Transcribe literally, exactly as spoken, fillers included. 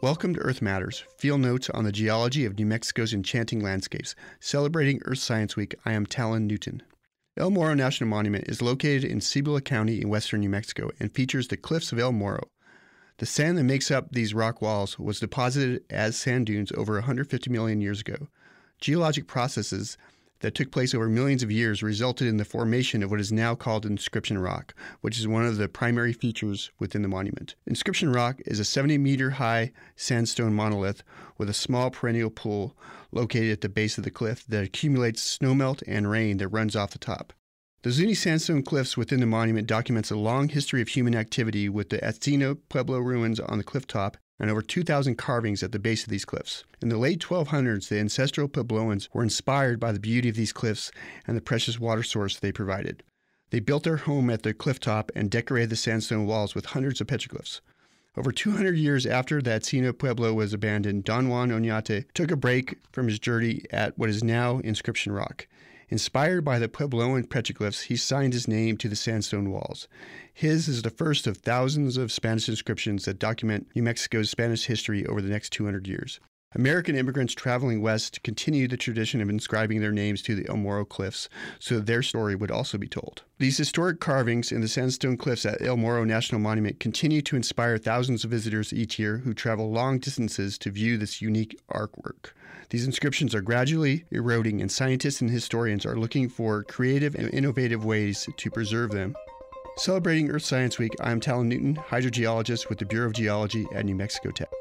Welcome to Earth Matters, field notes on the geology of New Mexico's enchanting landscapes. Celebrating Earth Science Week, I am Talon Newton. El Morro National Monument is located in Cibola County in western New Mexico and features the cliffs of El Morro. The sand that makes up these rock walls was deposited as sand dunes over one hundred fifty million years ago. Geologic processes that took place over millions of years resulted in the formation of what is now called inscription rock, which is one of the primary features within the monument. Inscription rock is a seventy meter high sandstone monolith with a small perennial pool located at the base of the cliff that accumulates snowmelt and rain that runs off the top. The Zuni sandstone cliffs within the monument documents a long history of human activity with the Encino Pueblo ruins on the cliff top and over two thousand carvings at the base of these cliffs. In the late twelve hundreds, the ancestral Puebloans were inspired by the beauty of these cliffs and the precious water source they provided. They built their home at the cliff top and decorated the sandstone walls with hundreds of petroglyphs. Over two hundred years after the Encino Pueblo was abandoned, Don Juan Oñate took a break from his journey at what is now Inscription Rock. Inspired by the Puebloan petroglyphs, he signed his name to the sandstone walls. His is the first of thousands of Spanish inscriptions that document New Mexico's Spanish history over the next two hundred years. American immigrants traveling west continued the tradition of inscribing their names to the El Morro cliffs so that their story would also be told. These historic carvings in the sandstone cliffs at El Morro National Monument continue to inspire thousands of visitors each year who travel long distances to view this unique artwork. These inscriptions are gradually eroding, and scientists and historians are looking for creative and innovative ways to preserve them. Celebrating Earth Science Week, I am Talon Newton, hydrogeologist with the Bureau of Geology at New Mexico Tech.